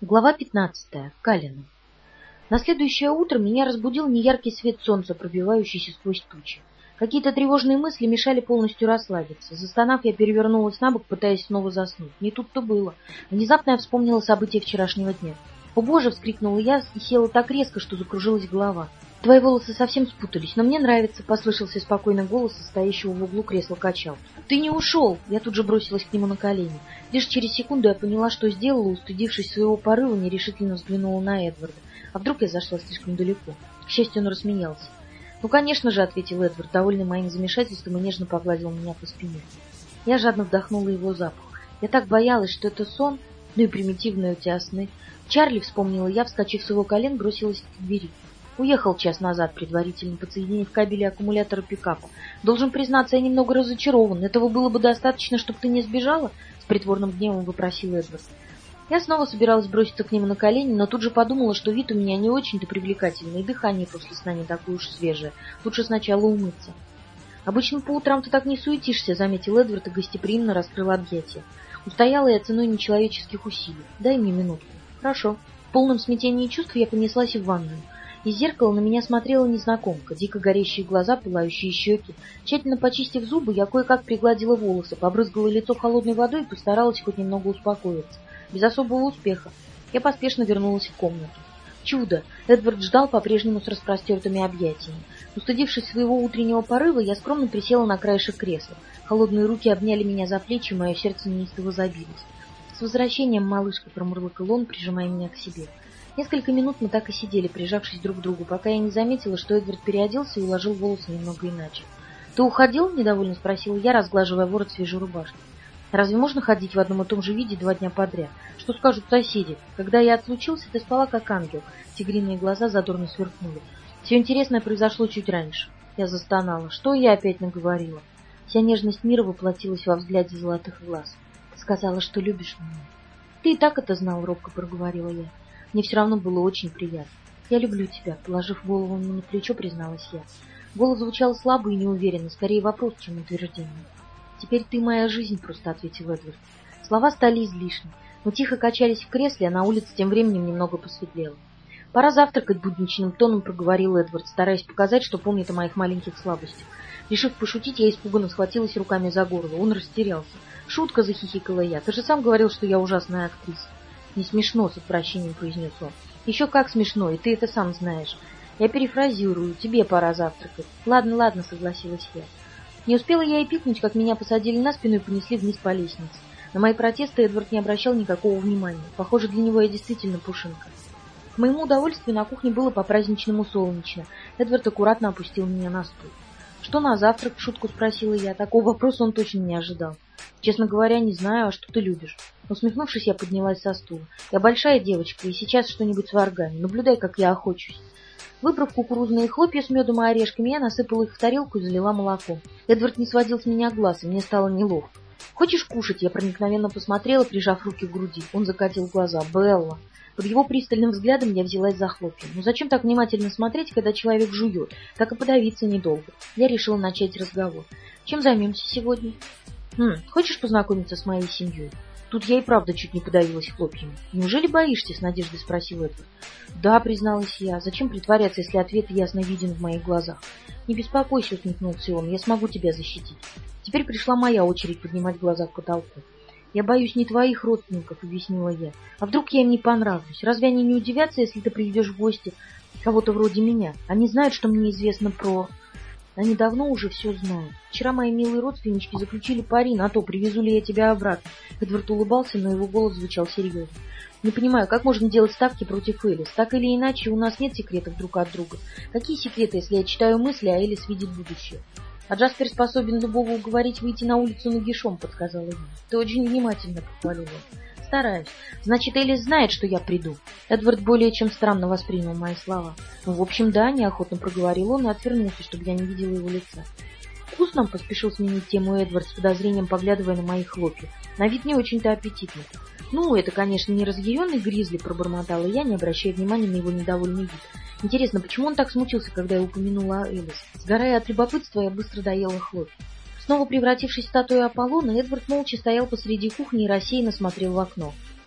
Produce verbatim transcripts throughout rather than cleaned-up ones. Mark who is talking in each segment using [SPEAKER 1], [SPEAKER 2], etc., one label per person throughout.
[SPEAKER 1] Глава пятнадцатая. Калина. На следующее утро меня разбудил неяркий свет солнца, пробивающийся сквозь тучи. Какие-то тревожные мысли мешали полностью расслабиться. Застонав, я перевернулась на бок, пытаясь снова заснуть. Не тут-то было. Внезапно я вспомнила события вчерашнего дня. «О боже!» — вскрикнула я и села так резко, что закружилась голова. «Твои волосы совсем спутались, но мне нравится», — послышался спокойный голос стоящего в углу кресла-качалки. «Ты не ушел!» Я тут же бросилась к нему на колени. Лишь через секунду я поняла, что сделала, устыдившись своего порыва, нерешительно взглянула на Эдварда. А вдруг я зашла слишком далеко? К счастью, он рассмеялся. «Ну, конечно же», — ответил Эдвард, довольный моим замешательством, и нежно погладил меня по спине. Я жадно вдохнула его запах. Я так боялась, что это сон, ну и примитивные у тебя сны. «Чарли», — вспомнила я, вскочив с его колен, бросилась к двери. «Уехал час назад, предварительно подсоединив кабели аккумулятора пикапа. Должен признаться, я немного разочарован. Этого было бы достаточно, чтобы ты не сбежала?» — с притворным гневом выпросил Эдвард. Я снова собиралась броситься к нему на колени, но тут же подумала, что вид у меня не очень-то привлекательный, и дыхание после сна не такое уж свежее. Лучше сначала умыться. «Обычно по утрам ты так не суетишься», — заметил Эдвард и гостеприимно раскрыл объятия. Устояла я ценой нечеловеческих усилий. «Дай мне минутку». «Хорошо». В полном смятении чувств я понеслась в ванную. Из зеркала на меня смотрела незнакомка, дико горящие глаза, пылающие щеки. Тщательно почистив зубы, я кое-как пригладила волосы, побрызгала лицо холодной водой и постаралась хоть немного успокоиться. Без особого успеха. Я поспешно вернулась в комнату. Чудо! Эдвард ждал по-прежнему с распростертыми объятиями. Устыдившись своего утреннего порыва, я скромно присела на краешек кресла. Холодные руки обняли меня за плечи, и мое сердце неистово забилось. «С возвращением, малышка!» — промурлыкал он, прижимая меня к себе. Несколько минут мы так и сидели, прижавшись друг к другу, пока я не заметила, что Эдвард переоделся и уложил волосы немного иначе. «Ты уходил?» — недовольно спросила я, разглаживая ворот свежей рубашки. «Разве можно ходить в одном и том же виде два дня подряд? Что скажут соседи? Когда я отлучился, ты спала как ангел». Тигриные глаза задорно сверкнули. «Все интересное произошло чуть раньше». Я застонала. Что я опять наговорила? Вся нежность мира воплотилась во взгляде золотых глаз. «Ты сказала, что любишь меня». «Ты и так это знал», — робко проговорила я. Мне все равно было очень приятно. «Я люблю тебя», — положив голову мне на плечо, призналась я. Голос звучал слабо и неуверенно, скорее вопрос, чем утверждение. «Теперь ты моя жизнь», — просто ответил Эдвард. Слова стали излишни. Мы тихо качались в кресле, а на улице тем временем немного посветлело. «Пора завтракать», — будничным тоном проговорил Эдвард, стараясь показать, что помнит о моих маленьких слабостях. Решив пошутить, я испуганно схватилась руками за горло. Он растерялся. «Шутка», — захихикала я. «Ты же сам говорил, что я ужасная актриса». «Не смешно», — с отвращением произнес он. «Еще как смешно, и ты это сам знаешь. Я перефразирую, тебе пора завтракать». «Ладно, ладно», — согласилась я. Не успела я и пикнуть, как меня посадили на спину и понесли вниз по лестнице. На мои протесты Эдвард не обращал никакого внимания. Похоже, для него я действительно пушинка. К моему удовольствию на кухне было по-праздничному солнечно. Эдвард аккуратно опустил меня на стул. «Что на завтрак?» — в шутку спросила я. Такого вопроса он точно не ожидал. «Честно говоря, не знаю, а что ты любишь?» Усмехнувшись, я поднялась со стула. «Я большая девочка, и сейчас что-нибудь с варгами. Наблюдай, как я охочусь». Выбрав кукурузные хлопья с медом и орешками, я насыпала их в тарелку и залила молоком. Эдвард не сводил с меня глаз, и мне стало неловко. «Хочешь кушать?» Я проникновенно посмотрела, прижав руки к груди. Он закатил глаза. «Белла!» Под его пристальным взглядом я взялась за хлопья. «Ну зачем так внимательно смотреть, когда человек жует? Так и подавиться недолго». Я решила начать разговор. «Чем займемся сегодня?» «Хм, хочешь познакомиться с моей семьей?» Тут я и правда чуть не подавилась хлопьями. «Неужели боишься?» — с надеждой спросил Эдвард. «Да», — призналась я. «Зачем притворяться, если ответ ясно виден в моих глазах?» «Не беспокойся», — усмехнулся он. «Я смогу тебя защитить». Теперь пришла моя очередь поднимать глаза к потолку. «Я боюсь не твоих родственников», — объяснила я. «А вдруг я им не понравлюсь? Разве они не удивятся, если ты приведешь в гости кого-то вроде меня? Они знают, что мне известно про...» «Они давно уже все знают. Вчера мои милые родственнички заключили пари на то, привезу ли я тебя обратно». Эдвард улыбался, но его голос звучал серьезно. «Не понимаю, как можно делать ставки против Элис? Так или иначе, у нас нет секретов друг от друга. Какие секреты, если я читаю мысли, а Элис видит будущее?» «А Джаспер способен любого уговорить выйти на улицу нагишом», — подсказала ему. «Ты очень внимательно», — похвалил он. «Стараюсь. Значит, Элис знает, что я приду». Эдвард более чем странно воспринял мои слова. «Ну, в общем, да», — неохотно проговорил он и отвернулся, чтобы я не видела его лица. «Вкусно?» — поспешил сменить тему Эдвард, с подозрением поглядывая на мои хлопья. «На вид не очень-то аппетитно». «Ну, это, конечно, не разъяренный гризли», — пробормотала я, не обращая внимания на его недовольный вид. Интересно, почему он так смутился, когда я упомянула о Элис? Сгорая от любопытства, я быстро доела хлопья. Снова превратившись в статую Аполлона, Эдвард молча стоял посреди кухни и рассеянно смотрел в окно.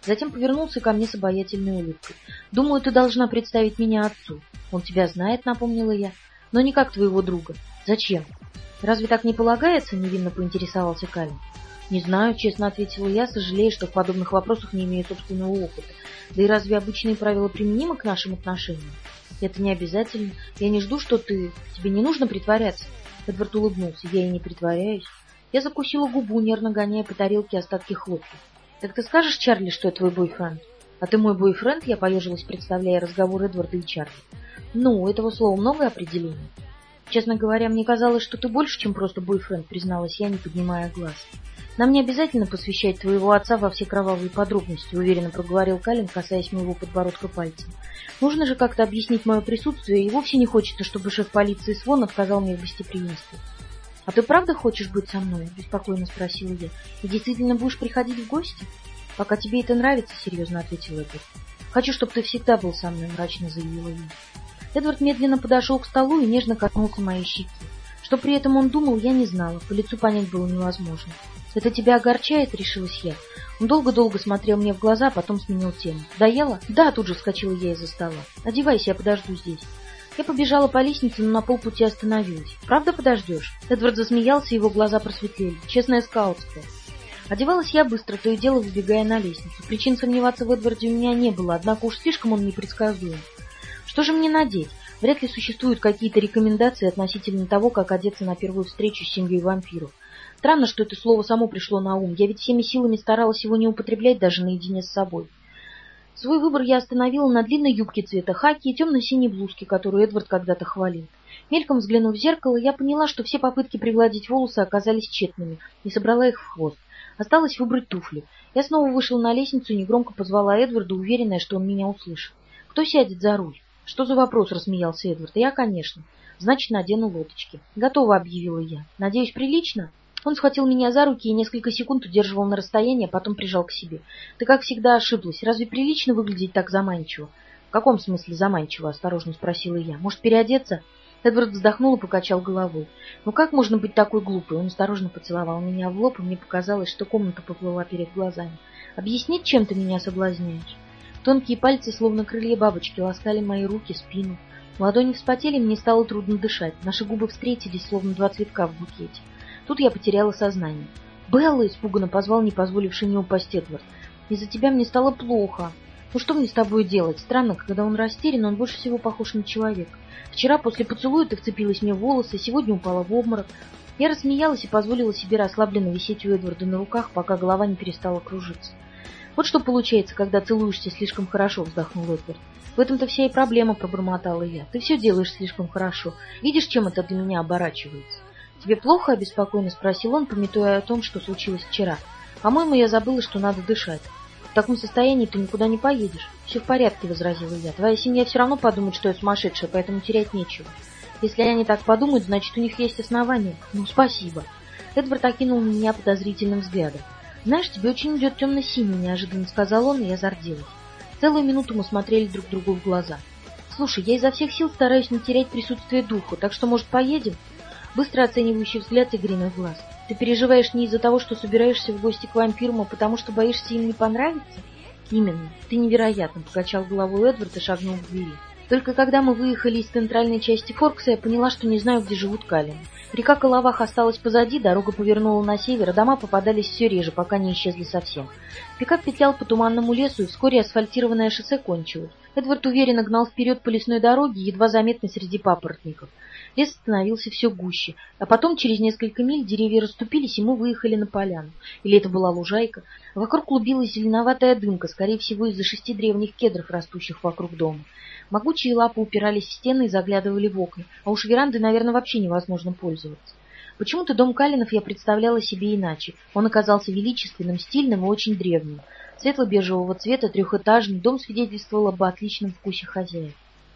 [SPEAKER 1] Затем повернулся ко мне с обаятельной улыбкой. «Думаю, ты должна представить меня отцу. Он тебя знает», — напомнила я, — «но не как твоего друга. Зачем?» «Разве так не полагается?» — невинно поинтересовался Калин. «Не знаю», — честно ответила я, сожалея, что в подобных вопросах не имею собственного опыта. «Да и разве обычные правила применимы к нашим отношениям?» «Это не обязательно. Я не жду, что ты... Тебе не нужно притворяться». Эдвард улыбнулся. «Я и не притворяюсь». Я закусила губу, нервно гоняя по тарелке остатки хлопьев. «Так ты скажешь Чарли, что я твой бойфренд?» «А ты мой бойфренд?» — я поежилась, представляя разговор Эдварда и Чарли. «Ну, у этого слова много определений». «Честно говоря, мне казалось, что ты больше, чем просто бойфренд», — призналась я, не поднимая глаз. «Нам не обязательно посвящать твоего отца во все кровавые подробности», — уверенно проговорил Калин, касаясь моего подбородка пальцем. «Нужно же как-то объяснить мое присутствие, и вовсе не хочется, чтобы шеф полиции Свон отказал мне в гостеприимстве». «А ты правда хочешь быть со мной?» — беспокойно спросила я. «И действительно будешь приходить в гости?» «Пока тебе это нравится», — серьезно ответил Эдвард. «Хочу, чтобы ты всегда был со мной», — мрачно заявила я. Эдвард медленно подошел к столу и нежно коснулся моей щеки. Что при этом он думал, я не знала, по лицу понять было невозможно. «Это тебя огорчает?» — решилась я. Он долго-долго смотрел мне в глаза, потом сменил тему. «Доела?» «Да», — тут же вскочила я из-за стола. «Одевайся, я подожду здесь». Я побежала по лестнице, но на полпути остановилась. «Правда подождешь?» Эдвард засмеялся, его глаза просветлели. «Честная скаутская». Одевалась я быстро, то и дело выбегая на лестницу. Причин сомневаться в Эдварде у меня не было, однако уж слишком он непредсказуем. Что же мне надеть? Вряд ли существуют какие-то рекомендации относительно того, как одеться на первую встречу с семьей вампиров. Странно, что это слово само пришло на ум. Я ведь всеми силами старалась его не употреблять даже наедине с собой. Свой выбор я остановила на длинной юбке цвета хаки и темно-синей блузке, которую Эдвард когда-то хвалил. Мельком взглянув в зеркало, я поняла, что все попытки пригладить волосы оказались тщетными, и собрала их в хвост. Осталось выбрать туфли. Я снова вышла на лестницу и негромко позвала Эдварда, уверенная, что он меня услышит. «Кто сядет за руль?» «Что за вопрос?» — рассмеялся Эдвард. «Я, конечно. Значит, надену лодочки». «Готово», — объявила я. «Надеюсь, прилично?» Он схватил меня за руки и несколько секунд удерживал на расстоянии, а потом прижал к себе. «Ты, как всегда, ошиблась. Разве прилично выглядеть так заманчиво?» «В каком смысле заманчиво?» — осторожно спросила я. «Может, переодеться?» Эдвард вздохнул и покачал головой. «Ну как можно быть такой глупой?» Он осторожно поцеловал меня в лоб, и мне показалось, что комната поплыла перед глазами. «Объяснить, чем ты меня соблазняешь?» Тонкие пальцы, словно крылья бабочки, ласкали мои руки, спину. Ладони вспотели, мне стало трудно дышать. Наши губы встретились, словно два цветка в букете. Тут я потеряла сознание. «Белла!» — испуганно позвал, не позволивший мне упасть Эдвард. «Из-за тебя мне стало плохо. Ну что мне с тобой делать? Странно, когда он растерян, он больше всего похож на человека. Вчера после поцелуя ты вцепилась мне в волосы, сегодня упала в обморок». Я рассмеялась и позволила себе расслабленно висеть у Эдварда на руках, пока голова не перестала кружиться. «Вот что получается, когда целуешься слишком хорошо», — вздохнул Эдвард. «В этом-то вся и проблема», — пробормотала я. «Ты все делаешь слишком хорошо. Видишь, чем это для меня оборачивается?» «Тебе плохо?» — обеспокоенно спросил он, памятуя о том, что случилось вчера. «По-моему, я забыла, что надо дышать». «В таком состоянии ты никуда не поедешь». «Все в порядке», — возразила я. «Твоя семья все равно подумает, что я сумасшедшая, поэтому терять нечего. Если они так подумают, значит, у них есть основания». «Ну, спасибо». Эдвард окинул меня подозрительным взглядом. «Знаешь, тебе очень идет темно-синий», — неожиданно сказал он, и я зарделась. Целую минуту мы смотрели друг другу в глаза. «Слушай, я изо всех сил стараюсь не терять присутствие духа, так что, может, поедем?» Быстро оценивающий взгляд игриных глаз. «Ты переживаешь не из-за того, что собираешься в гости к вампирам, а потому что боишься им не понравиться?» «Именно. Ты невероятно», — покачал головой Эдвард и шагнул к двери. Только когда мы выехали из центральной части Форкса, я поняла, что не знаю, где живут Калины. Река Калавах осталась позади, дорога повернула на север, а дома попадались все реже, пока не исчезли совсем. Пикап петлял по туманному лесу, и вскоре асфальтированное шоссе кончилось. Эдвард уверенно гнал вперед по лесной дороге, едва заметной среди папоротников. Лес становился все гуще, а потом через несколько миль деревья расступились, и мы выехали на поляну. Или это была лужайка. Вокруг клубилась зеленоватая дымка, скорее всего, из-за шести древних кедров, растущих вокруг дома. Могучие лапы упирались в стены и заглядывали в окна, а уж верандой, наверное, вообще невозможно пользоваться. Почему-то дом Калинов я представляла себе иначе. Он оказался величественным, стильным и очень древним. Светло-бежевого цвета, трехэтажный, дом свидетельствовал об отличном вкусе хозяев.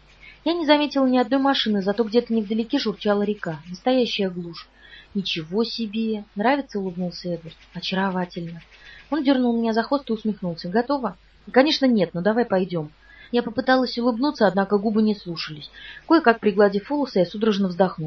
[SPEAKER 1] Я не заметила ни одной машины, зато где-то невдалеке журчала река. Настоящая глушь. «Ничего себе! Нравится?» — улыбнулся Эдвард. «Очаровательно!» Он дернул меня за хвост и усмехнулся. «Готово?» «Конечно нет, но давай пойдем». Я попыталась улыбнуться, однако губы не слушались. Кое-как пригладив волосы, я судорожно вздохнула.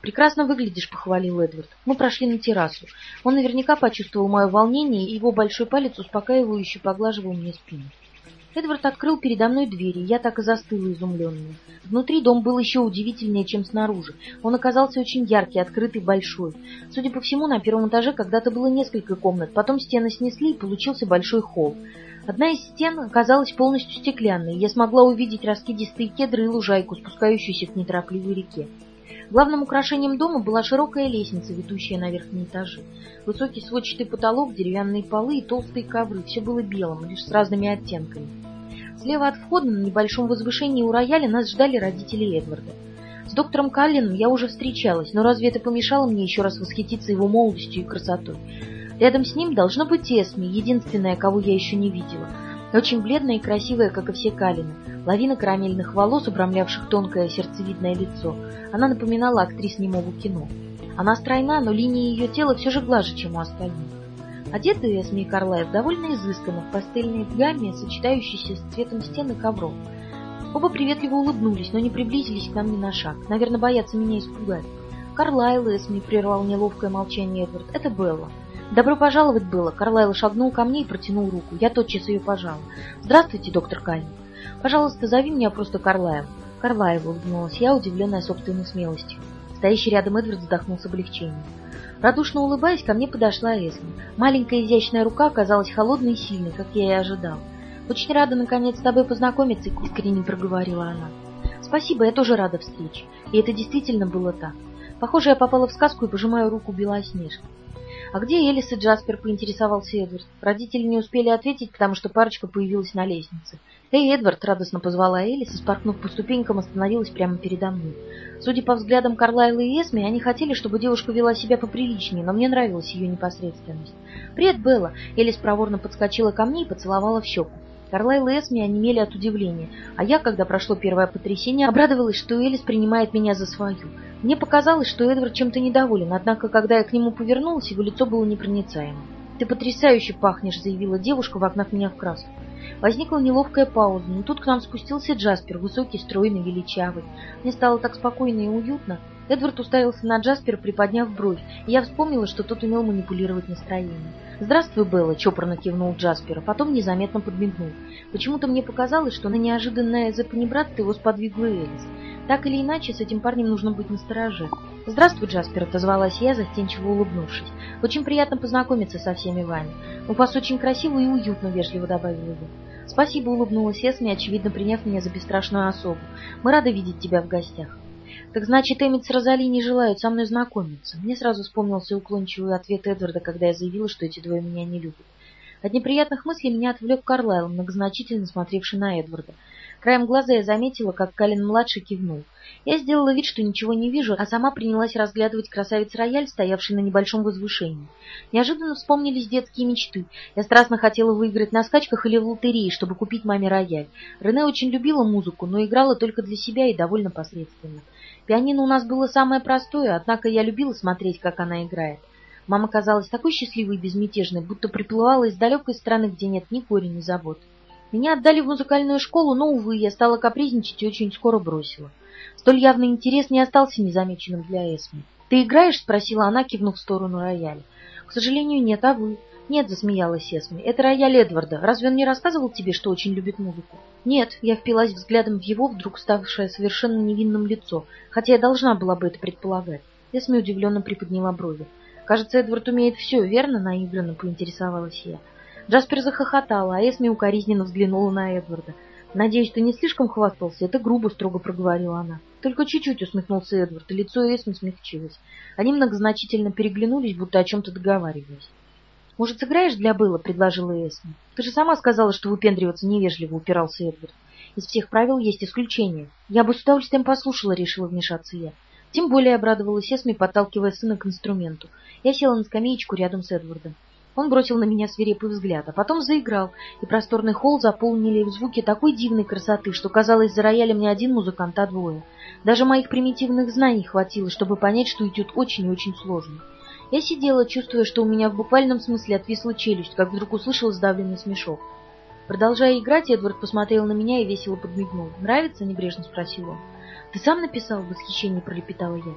[SPEAKER 1] «Прекрасно выглядишь», — похвалил Эдвард. Мы прошли на террасу. Он наверняка почувствовал мое волнение, и его большой палец успокаивающе поглаживал мне спину. Эдвард открыл передо мной двери, я так и застыла изумленная. Внутри дом был еще удивительнее, чем снаружи. Он оказался очень яркий, открытый, большой. Судя по всему, на первом этаже когда-то было несколько комнат, потом стены снесли, и получился большой холл. Одна из стен оказалась полностью стеклянной, и я смогла увидеть раскидистые кедры и лужайку, спускающуюся к неторопливой реке. Главным украшением дома была широкая лестница, ведущая на верхние этажи. Высокий сводчатый потолок, деревянные полы и толстые ковры — все было белым, лишь с разными оттенками. Слева от входа на небольшом возвышении у рояля нас ждали родители Эдварда. С доктором Каллином я уже встречалась, но разве это помешало мне еще раз восхититься его молодостью и красотой? Рядом с ним должно быть Эсми, единственная, кого я еще не видела. Очень бледная и красивая, как и все Каллины. Лавина карамельных волос, обрамлявших тонкое сердцевидное лицо. Она напоминала актрис немого кино. Она стройна, но линии ее тела все же глаже, чем у остальных. Одеты Эсми и Карлайл довольно изысканно, в пастельной гамме, сочетающейся с цветом стен и ковров. Оба приветливо улыбнулись, но не приблизились к нам ни на шаг. Наверное, боятся меня испугать. «Карлайл, Эсми», — прервал неловкое молчание Эдвард, — «это Белла». «Добро пожаловать, Белла!» Карлайл шагнул ко мне и протянул руку. Я тотчас ее пожала. «Здравствуйте, доктор Каллин. Пожалуйста, зови меня просто Карлайл». «Карлайл», — улыбнулась я, удивленная собственной смелостью. Стоящий рядом Эдвард вздохнул с облегчением. Радушно улыбаясь, ко мне подошла Эсми. Маленькая изящная рука оказалась холодной и сильной, как я и ожидал. «Очень рада, наконец, с тобой познакомиться», — искренне проговорила она. «Спасибо, я тоже рада встрече». И это действительно было так. Похоже, я попала в сказку и пожимаю руку Белоснежки. «А где Элис и Джаспер?» — поинтересовался Эдвард. Родители не успели ответить, потому что парочка появилась на лестнице. «Эй, Эдвард!» — радостно позвала Элис и, спорхнув по ступенькам, остановилась прямо передо мной. Судя по взглядам Карлайла и Эсми, они хотели, чтобы девушка вела себя поприличнее, но мне нравилась ее непосредственность. «Привет, Белла!» — Элис проворно подскочила ко мне и поцеловала в щеку. Карлайл и Эсми онемели от удивления, а я, когда прошло первое потрясение, обрадовалась, что Элис принимает меня за свою. Мне показалось, что Эдвард чем-то недоволен, однако, когда я к нему повернулась, его лицо было непроницаемым. «Ты потрясающе пахнешь», — заявила девушка, вогнав меня в краску. Возникла неловкая пауза, но тут к нам спустился Джаспер, высокий, стройный, величавый. Мне стало так спокойно и уютно. Эдвард уставился на Джаспера, приподняв бровь, и я вспомнила, что тот умел манипулировать настроением. «Здравствуй, Белла», — чопорно кивнул Джаспер, а потом незаметно подмигнул. Почему-то мне показалось, что на неожиданное запанибратство его сподвигла Элис. Так или иначе, с этим парнем нужно быть настороже. «Здравствуй, Джаспер», — отозвалась я, застенчиво улыбнувшись. «Очень приятно познакомиться со всеми вами. У вас очень красиво и уютно», — вежливо добавила я. «Спасибо», — улыбнулась Эсми, очевидно приняв меня за бесстрашную особу. «Мы рады видеть тебя в гостях». «Так значит, Эммит с Розали не желают со мной знакомиться». Мне сразу вспомнился уклончивый ответ Эдварда, когда я заявила, что эти двое меня не любят. От неприятных мыслей меня отвлек Карлайл, многозначительно смотревший на Эдварда. Краем глаза я заметила, как Каллин-младший кивнул. Я сделала вид, что ничего не вижу, а сама принялась разглядывать красавец-рояль, стоявший на небольшом возвышении. Неожиданно вспомнились детские мечты. Я страстно хотела выиграть на скачках или в лотерее, чтобы купить маме рояль. Рене очень любила музыку, но играла только для себя и довольно посредственно. Пианино у нас было самое простое, однако я любила смотреть, как она играет. Мама казалась такой счастливой и безмятежной, будто приплывала из далекой страны, где нет ни горя, ни забот. Меня отдали в музыкальную школу, но, увы, я стала капризничать и очень скоро бросила. Столь явный интерес не остался незамеченным для Эсми. «Ты играешь?» — спросила она, кивнув в сторону рояля. «К сожалению, нет, а вы?» «Нет», — засмеялась Эсми, — «это рояль Эдварда. Разве он не рассказывал тебе, что очень любит музыку?» «Нет», — я впилась взглядом в его, вдруг ставшее совершенно невинным лицо, хотя я должна была бы это предполагать. Эсми удивленно приподняла брови. «Кажется, Эдвард умеет все, верно?» — наигранно поинтересовалась я. Джаспер захохотала, а Эсми укоризненно взглянула на Эдварда. «Надеюсь, ты не слишком хвастался? Это грубо», — строго проговорила она. «Только чуть-чуть», — усмехнулся Эдвард, и лицо Эсми смягчилось. Они многозначительно переглянулись, будто о чем-то договаривались. «Может, сыграешь для Беллы?» — предложила Эсми. «Ты же сама сказала, что выпендриваться невежливо», — упирался Эдвард. «Из всех правил есть исключения. Я бы с удовольствием послушала», — решила вмешаться я. Тем более обрадовалась Эсми, подталкивая сына к инструменту. Я села на скамеечку рядом с Эдвардом. Он бросил на меня свирепый взгляд, а потом заиграл, и просторный холл заполнили звуки такой дивной красоты, что казалось, за роялем не один музыкант, а двое. Даже моих примитивных знаний хватило, чтобы понять, что идет очень и очень сложно. Я сидела, чувствуя, что у меня в буквальном смысле отвисла челюсть, как вдруг услышала сдавленный смешок. Продолжая играть, Эдвард посмотрел на меня и весело подмигнул. «Нравится?» — небрежно спросил он. «Ты сам написал?» — в восхищении пролепетала я.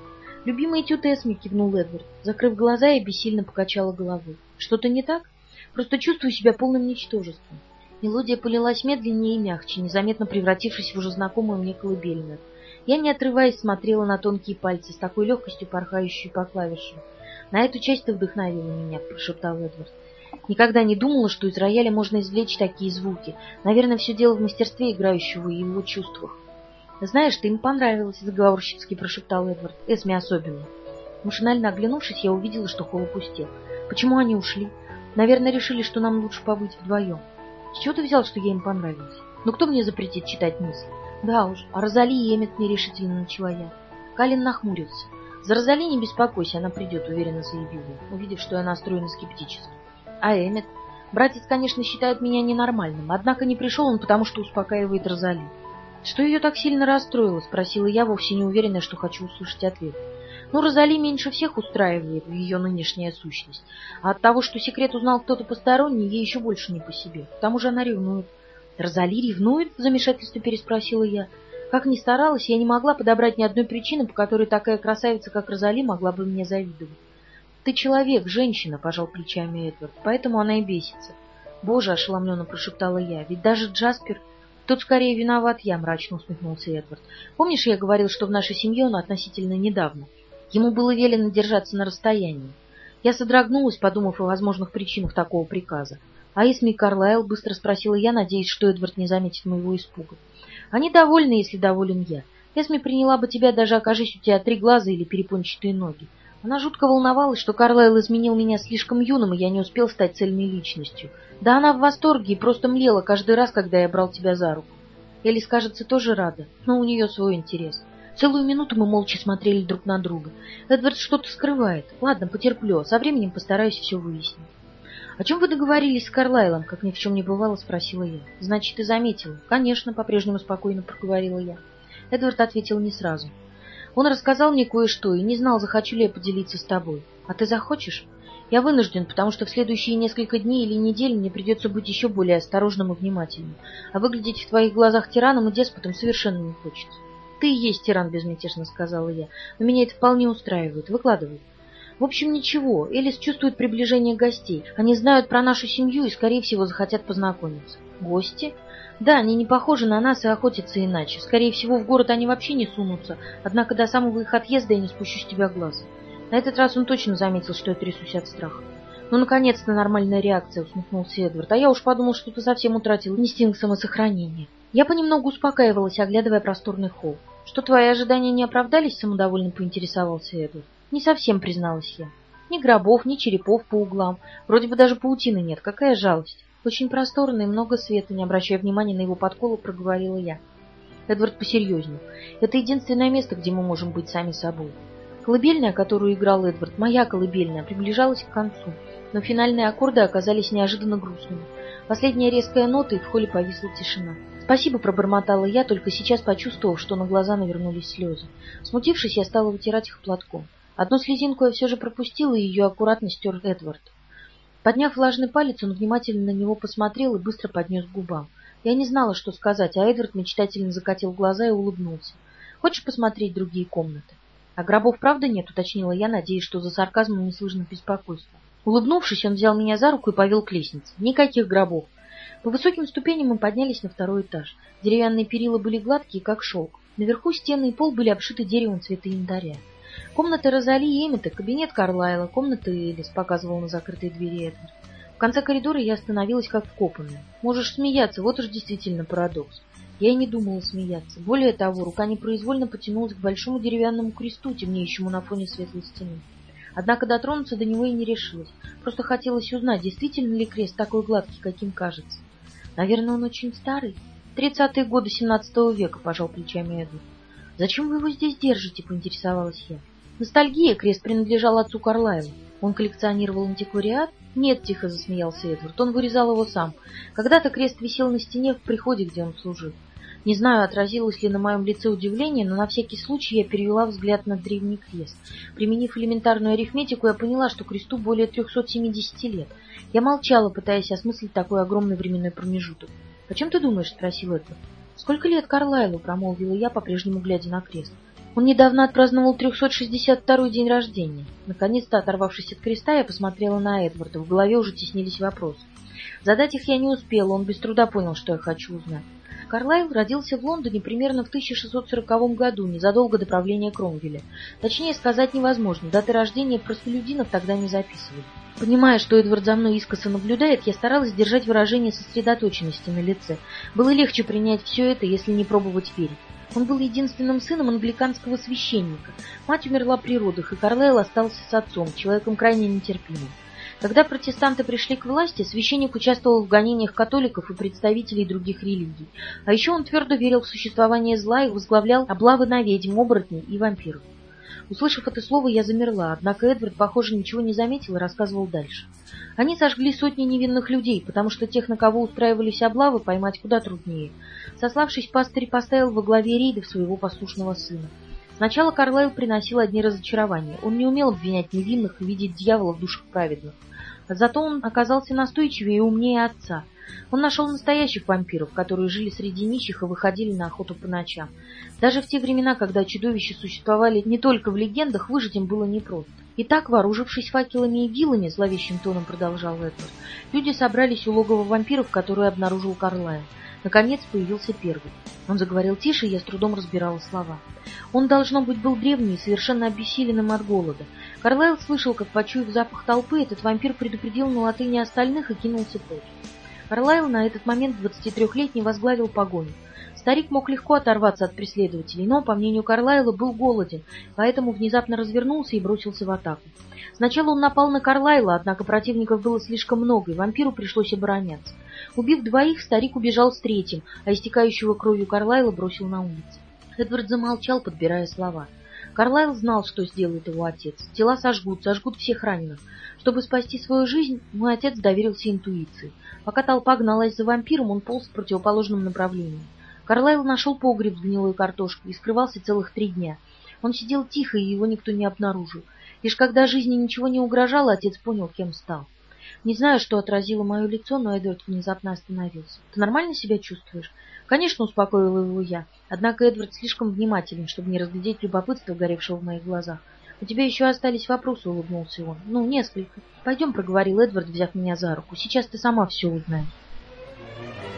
[SPEAKER 1] «Любимый этюд Эсми», — кивнул Эдвард. Закрыв глаза, я бессильно покачала головой. «Что-то не так? Просто чувствую себя полным ничтожеством». Мелодия полилась медленнее и мягче, незаметно превратившись в уже знакомую мне колыбельную. Я, не отрываясь, смотрела на тонкие пальцы, с такой легкостью порхающие по клавишам. «На эту часть ты вдохновила меня», — прошептал Эдвард. «Никогда не думала, что из рояля можно извлечь такие звуки. Наверное, все дело в мастерстве играющего и его чувствах». «Знаешь, ты им понравилась», — заговорщицки прошептал Эдвард. «Эсми особенно». Машинально оглянувшись, я увидела, что холл опустел. «Почему они ушли? Наверное, решили, что нам лучше побыть вдвоем». «С чего ты взял, что я им понравилась? Ну кто мне запретит читать мысли?» «Да уж, а Розали и Эммет нерешительно начала я». Калин нахмурился. «За Розали не беспокойся, она придет», — уверенно заявил я, увидев, что я настроена скептически. «А Эммет? Братец, конечно, считает меня ненормальным, однако не пришел он, потому что успокаивает Розали». «Что ее так сильно расстроило?» — спросила я, вовсе не уверенная, что хочу услышать ответ. «Ну, Розали меньше всех устраивает ее нынешняя сущность, а от того, что секрет узнал кто-то посторонний, ей еще больше не по себе. К тому же она ревнует». «Розали ревнует?» — в замешательстве переспросила я. Как ни старалась, я не могла подобрать ни одной причины, по которой такая красавица, как Розали, могла бы мне завидовать. «Ты человек, женщина», — пожал плечами Эдвард, — «поэтому она и бесится». «Боже», — ошеломленно прошептала я, — «ведь даже Джаспер...» «Тут скорее виноват я», — мрачно усмехнулся Эдвард. «Помнишь, я говорил, что в нашей семье он относительно недавно? Ему было велено держаться на расстоянии». Я содрогнулась, подумав о возможных причинах такого приказа. «А Эсми и Карлайл?» — быстро спросила я, надеясь, что Эдвард не заметит моего испуга. «Они довольны, если доволен я. Эсми приняла бы тебя, даже окажись у тебя три глаза или перепончатые ноги. Она жутко волновалась, что Карлайл изменил меня слишком юным, и я не успел стать цельной личностью. Да она в восторге и просто млела каждый раз, когда я брал тебя за руку. Элис, кажется, тоже рада, но у нее свой интерес». Целую минуту мы молча смотрели друг на друга. Эдвард что-то скрывает. Ладно, потерплю, со временем постараюсь все выяснить. — О чем вы договорились с Карлайлом? — как ни в чем не бывало, спросила я. — Значит, ты заметила? — Конечно, — по-прежнему спокойно проговорила я. Эдвард ответил не сразу. Он рассказал мне кое-что и не знал, захочу ли я поделиться с тобой. А ты захочешь? Я вынужден, потому что в следующие несколько дней или недель мне придется быть еще более осторожным и внимательным, а выглядеть в твоих глазах тираном и деспотом совершенно не хочется. — Ты и есть тиран, — безмятежно сказала я, — но меня это вполне устраивает. Выкладывай. В общем, ничего. Элис чувствует приближение гостей. Они знают про нашу семью и, скорее всего, захотят познакомиться. Гости? Да, они не похожи на нас и охотятся иначе. Скорее всего, в город они вообще не сунутся, однако до самого их отъезда я не спущу с тебя глаз. На этот раз он точно заметил, что я трясусь от страха. «Ну, наконец-то нормальная реакция», — усмехнулся Эдвард. «А я уж подумал, что ты совсем утратил инстинкт самосохранения». Я понемногу успокаивалась, оглядывая просторный холл. «Что, твои ожидания не оправдались?» — самодовольно поинтересовался Эдвард. «Не совсем», — призналась я. «Ни гробов, ни черепов по углам. Вроде бы даже паутины нет. Какая жалость. Очень просторно и много света», — не обращая внимания на его подколы, проговорила я. Эдвард посерьезнел. «Это единственное место, где мы можем быть сами собой». Колыбельная, которую играл Эдвард, моя колыбельная, приближалась к концу, но финальные аккорды оказались неожиданно грустными. Последняя резкая нота, и в холле повисла тишина. «Спасибо», — пробормотала я, только сейчас почувствовав, что на глаза навернулись слезы. Смутившись, я стала вытирать их платком. Одну слезинку я все же пропустила, и ее аккуратно стер Эдвард. Подняв влажный палец, он внимательно на него посмотрел и быстро поднес к губам. Я не знала, что сказать, а Эдвард мечтательно закатил глаза и улыбнулся. «Хочешь посмотреть другие комнаты?» «А гробов правда нет?» — уточнила я, надеясь, что за сарказмом не слышно беспокойства. Улыбнувшись, он взял меня за руку и повел к лестнице. Никаких гробов. По высоким ступеням мы поднялись на второй этаж. Деревянные перила были гладкие, как шелк. Наверху стены и пол были обшиты деревом цвета янтаря. Комната Розали и Эммета, кабинет Карлайла, комната Элис, показывал на закрытой двери Эдвард. В конце коридора я остановилась как вкопанная. Можешь смеяться, вот уж действительно парадокс. Я и не думала смеяться. Более того, рука непроизвольно потянулась к большому деревянному кресту, темнеющему на фоне светлой стены. Однако дотронуться до него и не решилась. Просто хотелось узнать, действительно ли крест такой гладкий, каким кажется. Наверное, он очень старый. Тридцатые годы семнадцатого века, пожал плечами Эдвард. Зачем вы его здесь держите, поинтересовалась я. Ностальгия, крест принадлежал отцу Карлайлу. Он коллекционировал антиквариат? Нет, тихо засмеялся Эдвард, он вырезал его сам. Когда-то крест висел на стене в приходе, где он служил. Не знаю, отразилось ли на моем лице удивление, но на всякий случай я перевела взгляд на древний крест. Применив элементарную арифметику, я поняла, что кресту более трехсот семидесяти лет. Я молчала, пытаясь осмыслить такой огромный временной промежуток. — О чем ты думаешь? — спросил Эдвард. — Сколько лет Карлайлу? — промолвила я, по-прежнему глядя на крест. Он недавно отпраздновал трехсот шестьдесят второй день рождения. Наконец-то, оторвавшись от креста, я посмотрела на Эдварда. В голове уже теснились вопросы. Задать их я не успела, он без труда понял, что я хочу узнать. Карлайл родился в Лондоне примерно в тысяча шестьсот сороковом году, незадолго до правления Кромвеля. Точнее сказать невозможно, даты рождения простолюдинов тогда не записывали. Понимая, что Эдвард за мной искоса наблюдает, я старалась держать выражение сосредоточенности на лице. Было легче принять все это, если не пробовать верить. Он был единственным сыном англиканского священника. Мать умерла при родах, и Карлайл остался с отцом, человеком крайне нетерпимым. Когда протестанты пришли к власти, священник участвовал в гонениях католиков и представителей других религий. А еще он твердо верил в существование зла и возглавлял облавы на ведьм, оборотней и вампиров. Услышав это слово, я замерла, однако Эдвард, похоже, ничего не заметил и рассказывал дальше. Они сожгли сотни невинных людей, потому что тех, на кого устраивались облавы, поймать куда труднее. Сославшись, пастырь поставил во главе рейдов своего послушного сына. Сначала Карлайл приносил одни разочарования. Он не умел обвинять невинных и видеть дьявола в душах праведных. Зато он оказался настойчивее и умнее отца. Он нашел настоящих вампиров, которые жили среди нищих и выходили на охоту по ночам. Даже в те времена, когда чудовища существовали не только в легендах, выжить им было непросто. Итак, вооружившись факелами и вилами, зловещим тоном продолжал Эдвард, люди собрались у логова вампиров, которое обнаружил Карлайл. Наконец появился первый. Он заговорил тише, и я с трудом разбирала слова. Он, должно быть, был древний и совершенно обессиленным от голода. Карлайл слышал, как, почуяв запах толпы, этот вампир предупредил на латыни остальных и кинулся прочь. Карлайл на этот момент двадцатитрёхлетний возглавил погоню. Старик мог легко оторваться от преследователей, но, по мнению Карлайла, был голоден, поэтому внезапно развернулся и бросился в атаку. Сначала он напал на Карлайла, однако противников было слишком много, и вампиру пришлось обороняться. Убив двоих, старик убежал с третьим, а истекающего кровью Карлайла бросил на улицу. Эдвард замолчал, подбирая слова. Карлайл знал, что сделает его отец. Тела сожгут, сожгут всех раненых. Чтобы спасти свою жизнь, мой отец доверился интуиции. Пока толпа гналась за вампиром, он полз в противоположном направлении. Карлайл нашел погреб с гнилой картошкой и скрывался целых три дня. Он сидел тихо, и его никто не обнаружил. Лишь когда жизни ничего не угрожало, отец понял, кем стал. Не знаю, что отразило мое лицо, но Эдвард внезапно остановился. «Ты нормально себя чувствуешь?» «Конечно», — успокоила его я. Однако Эдвард слишком внимателен, чтобы не разглядеть любопытство, горевшего в моих глазах. «У тебя еще остались вопросы», — улыбнулся он. «Ну, несколько». «Пойдем», — проговорил Эдвард, взяв меня за руку. «Сейчас ты сама все узнаешь».